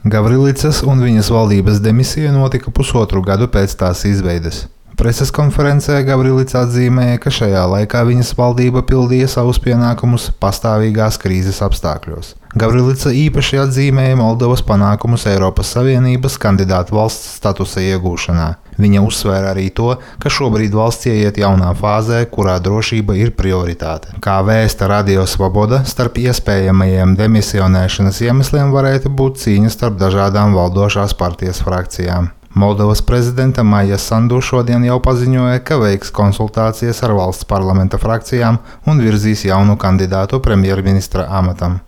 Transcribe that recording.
Gavrilicas un viņas valdības demisija notika pusotru gadu pēc tās izveides. Preses konferencē Gavrilica atzīmēja, ka šajā laikā viņas valdība pildīja savus pienākumus pastāvīgās krīzes apstākļos. Gavrilica īpaši atzīmēja Moldovas panākumus Eiropas Savienības kandidātu valsts statusa iegūšanā. Viņa uzsvēra arī to, ka šobrīd valsts ieiet jaunā fāzē, kurā drošība ir prioritāte. Kā vēsta Radio Svoboda, starp iespējamajiem demisionēšanas iemesliem varētu būt cīņa starp dažādām valdošās partijas frakcijām. Moldovas prezidenta Maija Sandu šodien jau paziņoja, ka veiks konsultācijas ar valsts parlamenta frakcijām un virzīs jaunu kandidātu premjerministra amatam.